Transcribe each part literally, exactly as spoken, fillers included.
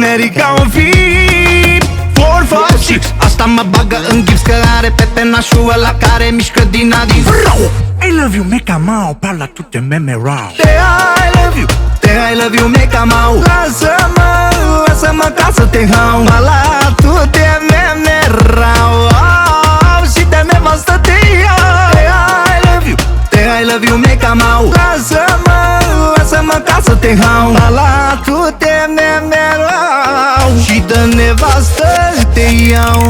tinerii ca un fi four, five, six. Asta mă bagă în gips că are pepenașul ăla care mișcă din adins. I love you, meca mau, parla tu te meme rau. Te I love you, te I love you, meca mau. Lasă-mă, lasă-mă ca să te hau. Ala, tu te meme rau. Oh, și de nevastă te iau. Te I love you, te I love you, meca mau. Lasă-mă, lasă-mă ca să te hau. Ala, tu te meme rau. Și de nevastă te iau.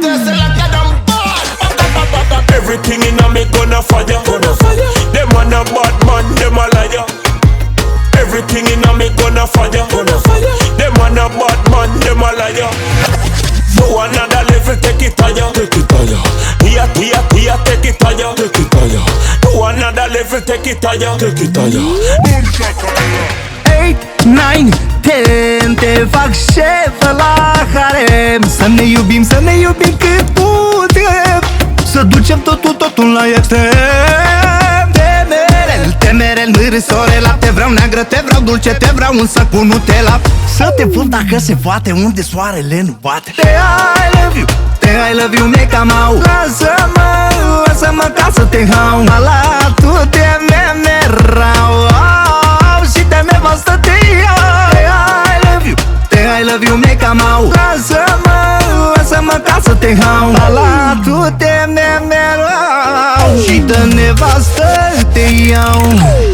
Everything in a me gonna fire, gonna fire. Them man a bad man, them a liar. Everything in a me gonna fire, gonna fire. Them man a bad man, them a liar. No another level, take it higher, take it higher. Here, here, here, take it higher, take it higher. No another level, take it higher, take it higher. eight, nine, ten, te fac șef la harem. Să ne iubim, să ne iubim cât putem. Să ducem totul, totul la extrem. Temerel, temerel, mârâ, sore, lapte. Vreau neagră, te vreau dulce, te vreau însă cu Nutella. Să te văd dacă se poate unde soarele nu bate. Te I love you, te I love you, meca mau. Lasă-mă, lasă-mă ca să te hau. Ala, tu te meme rau. Oh, și de nevastă te iau. Te I love you, te I love you, meca mau. Lasă-mă, lasă-mă ca să te hau. Ala, tu te meme rau. Și de nevastă te iau.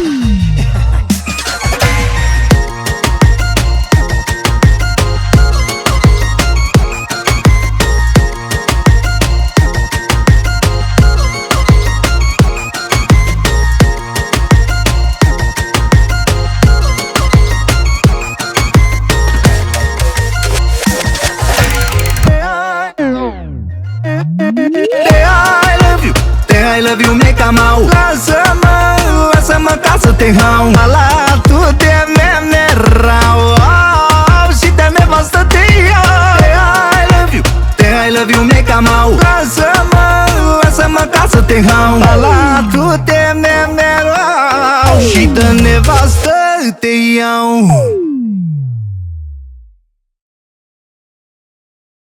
I love you, meca mau. Lasă-mă, lasă-mă ca să te hau. Ala, tu te meme rau. Oh, și de nevastă te iau. Te I love you, te I love you, meca mau. Lasă-mă, lasă-mă ca să te hau. Ala, tu te meme rau. Și de nevastă te iau.